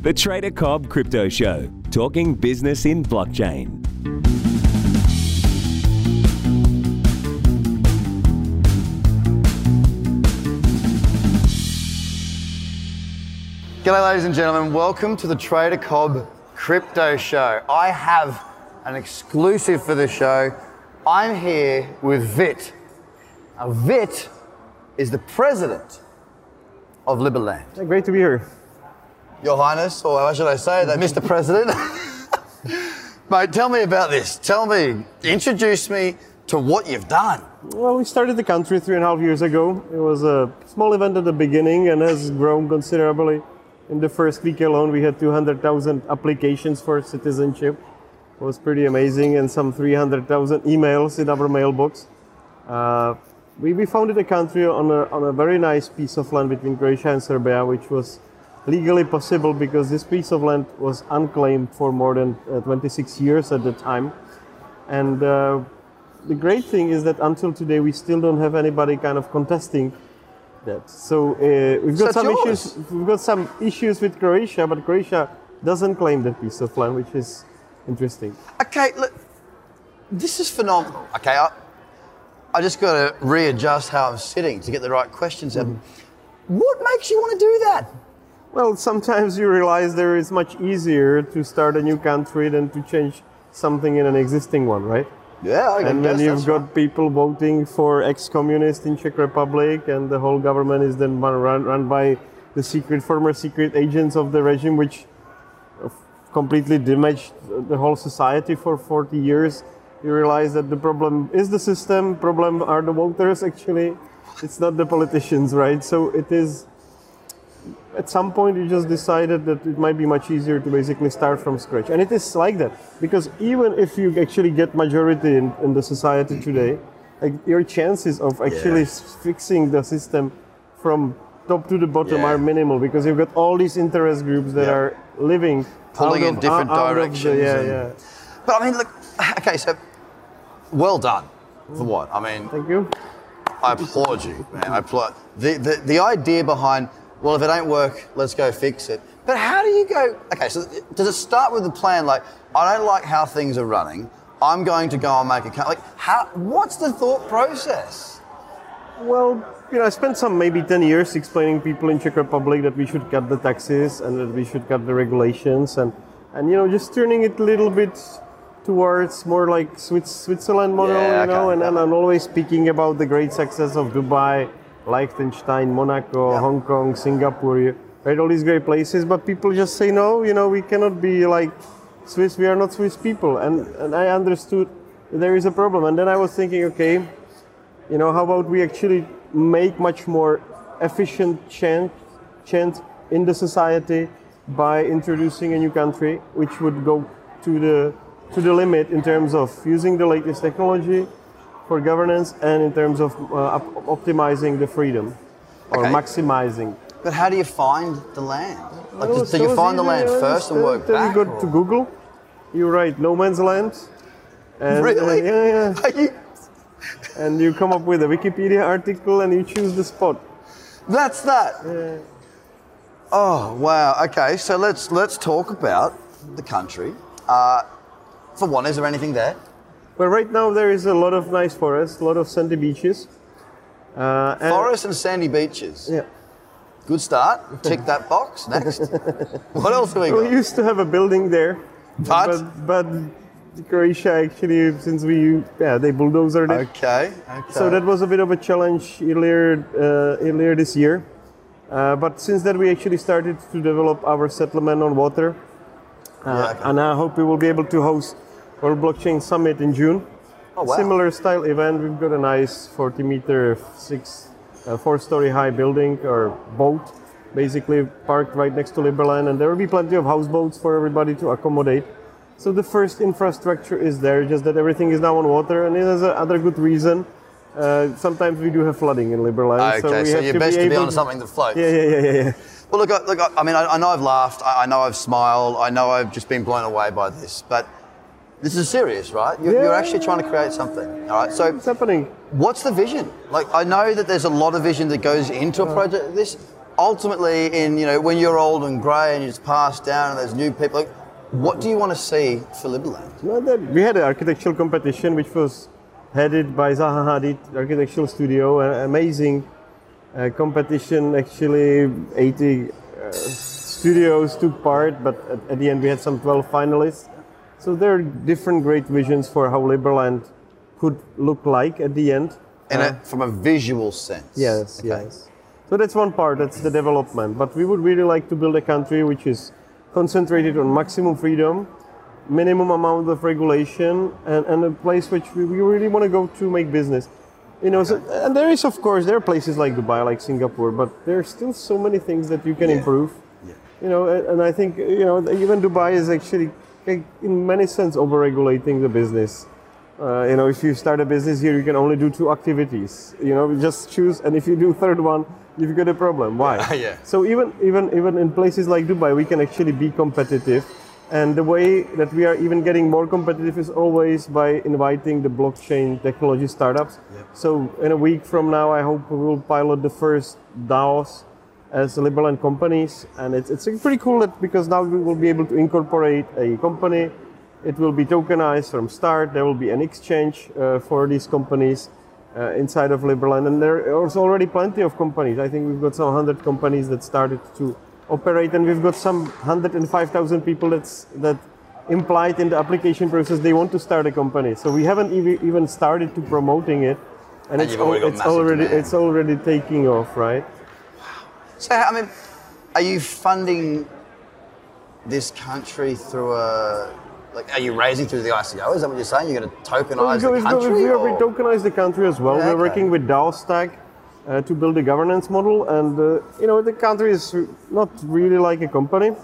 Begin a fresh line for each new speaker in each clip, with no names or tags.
The Trader Cobb Crypto Show, talking business in blockchain.
G'day ladies and gentlemen, welcome to the Trader Cobb Crypto Show. I have an exclusive for the show. I'm here with Vit. Now Vit is the president of Liberland.
Great to be here.
Your Highness, or how should I say that, Mr. President? Mate, tell me about this. Introduce me to what you've done.
Well, we started the country 3.5 years ago. It was a small event at the beginning and has grown considerably. In the first week alone, we had 200,000 applications for citizenship. It was pretty amazing, and some 300,000 emails in our mailbox. We founded the country on a very nice piece of land between Croatia and Serbia, which was legally possible because this piece of land was unclaimed for more than 26 years at the time. And the great thing is that until today, we still don't have anybody kind of contesting that. So we've got some issues with Croatia, but Croatia doesn't claim that piece of land, which is interesting.
Okay, look, this is phenomenal. Okay, I just got to readjust how I'm sitting to get the right questions out. What makes you want to do that?
Well, sometimes you realize there is much easier to start a new country than to change something in an existing one, right?
Yeah, I guess.
And then you've got people voting for ex-communists in Czech Republic, and the whole government is then run by the former secret agents of the regime, which completely damaged the whole society for 40 years. You realize that the problem is the system, problem are the voters actually. It's not the politicians, right? So it is, at some point you just decided that it might be much easier to basically start from scratch. And it is like that, because even if you actually get majority in the society today, like your chances of actually fixing the system from top to the bottom are minimal, because you've got all these interest groups that are living
pulling in different directions. But I mean, look, okay, so well done for what? I mean,
thank you.
I applaud you, man. I applaud the idea behind, well, if it ain't work, let's go fix it. But how do you go, okay, so does it start with the plan, like, I don't like how things are running, I'm going to go and make a, like, what's the thought process?
Well, I spent maybe 10 years explaining people in Czech Republic that we should cut the taxes and that we should cut the regulations and just turning it a little bit towards more like Switzerland model, and I'm always speaking about the great success of Dubai, Liechtenstein, Monaco, Hong Kong, Singapore, right? All these great places, but people just say, no, we cannot be like Swiss, we are not Swiss people. And I understood there is a problem. And then I was thinking, okay, how about we actually make much more efficient change in the society by introducing a new country, which would go to the limit in terms of using the latest technology for governance and in terms of optimizing the freedom or maximizing.
But how do you find the land? Like, do you find the land first and work back?
You go to Google, you write no man's land. And,
really?
And you come up with a Wikipedia article and you choose the spot.
That's that?
Yeah.
Oh, wow. Okay, so let's talk about the country. For one, is there anything there?
Well, right now there is a lot of nice forests, a lot of sandy beaches.
Forests and sandy beaches.
Yeah.
Good start. Tick that box. Next. What else have we got?
We used to have a building there, but Croatia actually, since they bulldozed it.
Okay.
So that was a bit of a challenge earlier this year. But since then we actually started to develop our settlement on water. And I hope we will be able to host our blockchain summit in June.
Oh, wow.
Similar style event. We've got a nice 40-meter, 4-story high building or boat, basically parked right next to Liberland, and there will be plenty of houseboats for everybody to accommodate. So the first infrastructure is there, just that everything is now on water, and it has another good reason. Sometimes we do have flooding in Liberland.
Okay, so you're best to be on something that floats.
Yeah.
Well, look, I mean, I know I've laughed, I know I've smiled, I know I've just been blown away by this, but this is serious, right? You're actually trying to create something, all right? So
it's happening.
What's the vision? Like, I know that there's a lot of vision that goes into a project like this. ultimately, when you're old and grey and you just pass down and there's new people, like, what do you want to see for Liberland?
We had an architectural competition which was headed by Zaha Hadid Architectural Studio, an amazing competition. Actually, 80 studios took part, but at the end we had some 12 finalists. So there are different great visions for how Liberland could look like at the end.
From a visual sense.
Yes,
okay.
yes. So that's one part, that's the development. But we would really like to build a country which is concentrated on maximum freedom, minimum amount of regulation, and a place which we really want to go to make business. And there are places like Dubai, like Singapore, but there are still so many things that you can improve. Yeah. And I think, even Dubai is actually, in many sense, over-regulating the business. If you start a business here, you can only do 2 activities. Just choose, and if you do third one, you've got a problem. Why?
Yeah.
So even in places like Dubai, we can actually be competitive. And the way that we are even getting more competitive is always by inviting the blockchain technology startups. Yep. So in a week from now, I hope we will pilot the first DAOs as Liberland companies. And it's pretty cool because now we will be able to incorporate a company. It will be tokenized from start. There will be an exchange for these companies inside of Liberland. And there are already plenty of companies. I think we've got some 100 companies that started to operate, and we've got some 105,000 people that implied in the application process they want to start a company. So we haven't even started to promoting it, and it's already taking off, right?
So are you funding this country through are you raising through the ICO? Is that what you're saying? You're going to tokenize the country?
We tokenize the country as well. We're working with DAOstack to build a governance model, and the country is not really like a company,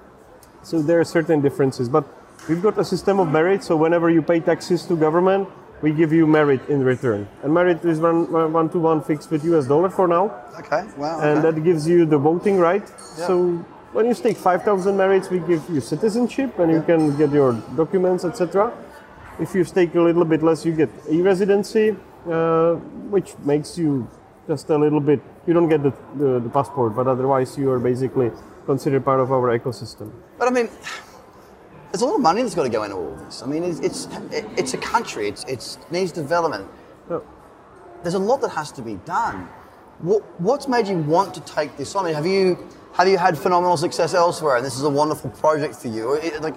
so there are certain differences. But we've got a system of merit, so whenever you pay taxes to government, we give you merit in return, and merit is one-to-one fixed with US dollar for now.
Okay, wow. Okay.
And that gives you the voting right. Yeah. So when you stake 5,000 merits, we give you citizenship, and you can get your documents, etc. If you stake a little bit less, you get e-residency, which makes you just a little bit, you don't get the passport, but otherwise you are basically considered part of our ecosystem.
But there's a lot of money that's got to go into all this. It's a country, it needs development.
Oh.
There's a lot that has to be done. What's made you want to take this on? Have you had phenomenal success elsewhere, and this is a wonderful project for you?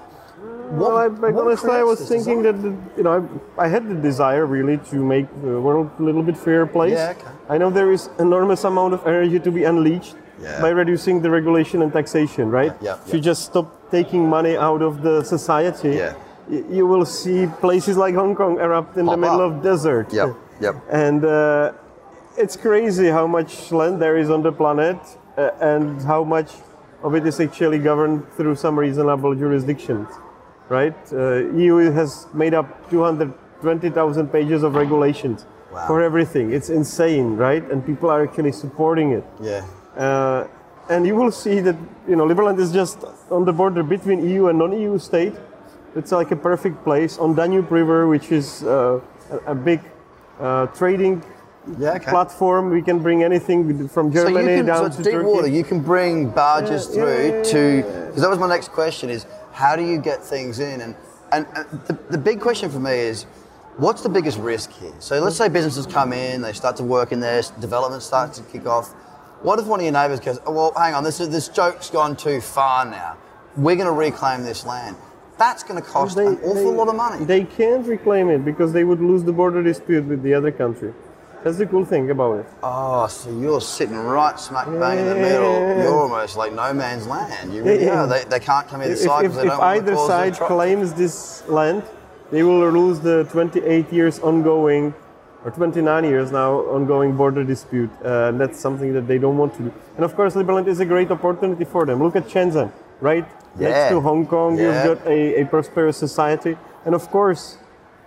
Honestly, I was thinking that I had the desire really to make the world a little bit fairer place.
Yeah, okay.
I know there is enormous amount of energy to be unleashed by reducing the regulation and taxation, right? If you just stop taking money out of the society, you will see places like Hong Kong erupt in the middle of desert. And it's crazy how much land there is on the planet and how much of it is actually governed through some reasonable jurisdictions. Right? EU has made up 220,000 pages of regulations for everything. It's insane, right? And people are actually supporting it.
Yeah.
And you will see that Liberland is just on the border between EU and non-EU state. It's like a perfect place on Danube River, which is a big trading platform. We can bring anything from Germany down to
deep
Turkey.
Water. You can bring barges through to. Because that was my next question: is how do you get things in? And the big question for me is, what's the biggest risk here? So let's say businesses come in, they start to work in there, development starts to kick off. What if one of your neighbours goes, oh, well, hang on, this joke's gone too far now. We're going to reclaim this land. That's going to cost an awful lot of money.
They can't reclaim it because they would lose the border dispute with the other country. That's the cool thing about it.
Oh, so you're sitting right smack bang in the middle. You're almost like no man's land. You really are. They can't come either side because they don't want to cause
either side claims this land, they will lose the 28 years ongoing, or 29 years now, ongoing border dispute. That's something that they don't want to do. And of course, Liberland is a great opportunity for them. Look at Shenzhen, right? Next to Hong Kong, you've got a prosperous society. And of course,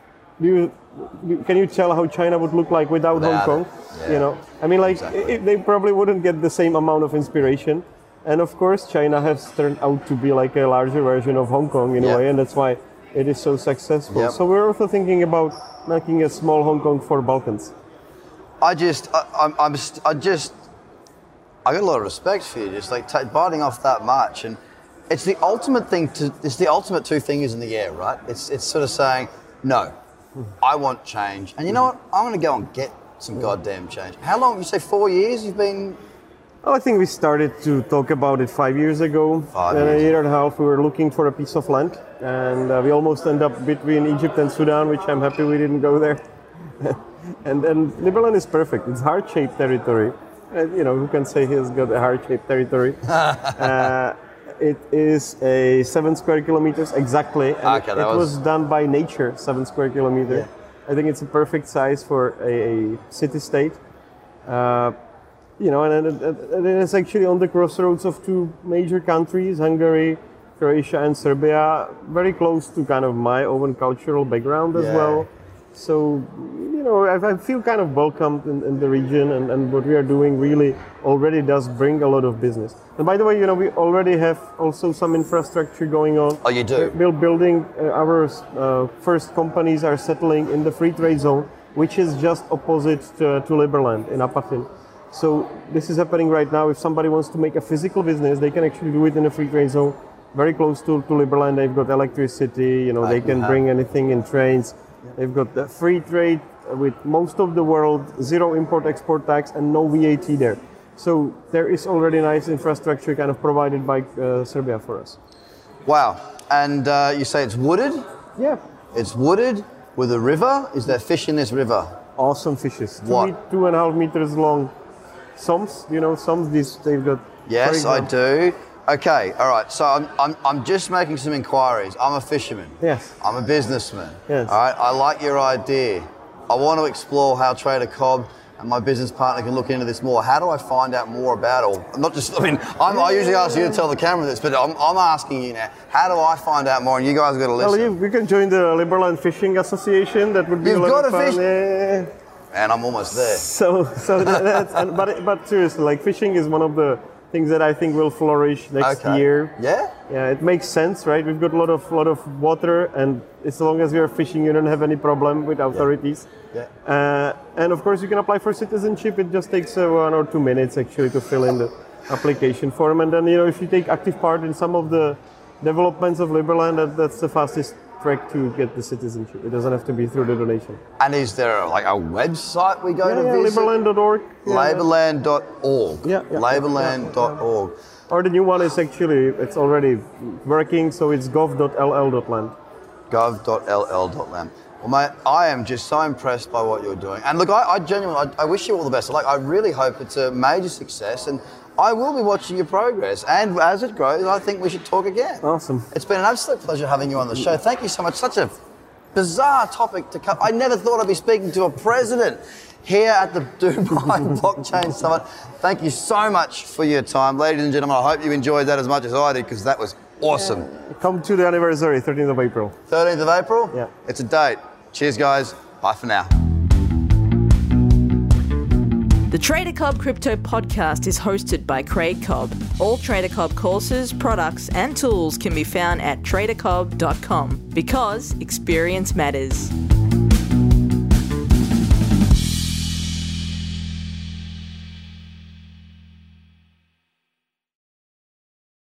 can you tell how China would look like without Hong Kong?
Yeah.
They probably wouldn't get the same amount of inspiration. And of course, China has turned out to be like a larger version of Hong Kong in a way, and that's why it is so successful. So we're also thinking about making a small Hong Kong for Balkans.
I got a lot of respect for you, just like biting off that much. And it's the ultimate thing it's the ultimate two fingers in the air, right? It's sort of saying, no, I want change. And you know what? I'm going to go and get some goddamn change. How long? You say 4 years you've been?
Oh, I think we started to talk about it 5 years ago.
5
And
years.
a year and a half, we were looking for a piece of land. And we almost end up between Egypt and Sudan, which I'm happy we didn't go there. and Liberland is perfect. It's heart-shaped territory. Who can say he's got a heart-shaped territory? It is a 7 square kilometers exactly. And
Okay,
it was done by nature, 7 square kilometers.
Yeah.
I think it's a perfect size for a city-state. And it's actually on the crossroads of two major countries, Hungary, Croatia, and Serbia, very close to kind of my own cultural background as well. So, I feel kind of welcomed in the region, and what we are doing really already does bring a lot of business. And by the way, we already have also some infrastructure going on.
Oh, you do?
We're building, our first companies are settling in the free trade zone, which is just opposite to Liberland in Apathin. So this is happening right now. If somebody wants to make a physical business, they can actually do it in a free trade zone, very close to Liberland. They've got electricity, they can bring anything in trains. They've got the free trade with most of the world, zero import-export tax, and no VAT there. So there is already nice infrastructure kind of provided by Serbia for us.
Wow. And you say it's wooded?
Yeah.
It's wooded with a river. Is there fish in this river?
Awesome fishes.
What?
2.5 meters long. Soms, they've got.
Yes, I do. Okay, all right. So I'm just making some inquiries. I'm a fisherman.
Yes.
I'm a businessman.
Yes.
All right. I like your idea. I want to explore how Trader Cobb and my business partner can look into this more. How do I find out more about it? Or not just. I usually ask you to tell the camera this, but I'm asking you now. How do I find out more? And you guys got to listen.
Well, we can join the Liberland Fishing Association. That would be
You've
a lot
got
of
to
fun.
fish.
Yeah.
And I'm almost there.
So that's but seriously, like fishing is one of the things that I think will flourish next year.
Yeah.
Yeah, it makes sense, right? We've got a lot of water, and as long as we are fishing, you don't have any problem with authorities.
Yeah.
And of course, you can apply for citizenship. It just takes 1 or 2 minutes actually to fill in the application form, and then if you take active part in some of the developments of Liberland, that's the fastest track to get the citizenship. It doesn't have to be through the donation.
And is there a website we go to visit?
Liberland.org.
Laborland.org.
Yeah.
Laborland.org.
Or the new one is actually, it's already working, so it's gov.ll.land.
Gov.ll.land. Well, mate, I am just so impressed by what you're doing. And look, I genuinely, I wish you all the best. I really hope it's a major success, and I will be watching your progress. And as it grows, I think we should talk again.
Awesome.
It's been an absolute pleasure having you on the show. Thank you so much. Such a bizarre topic to cover. I never thought I'd be speaking to a president here at the Dubai Blockchain Summit. Thank you so much for your time. Ladies and gentlemen, I hope you enjoyed that as much as I did, because that was awesome.
Come to the anniversary, 13th of April.
13th of April?
Yeah.
It's a date. Cheers, guys. Bye for now.
The Trader Cobb Crypto Podcast is hosted by Craig Cobb. All Trader Cobb courses, products, and tools can be found at tradercobb.com, because experience matters.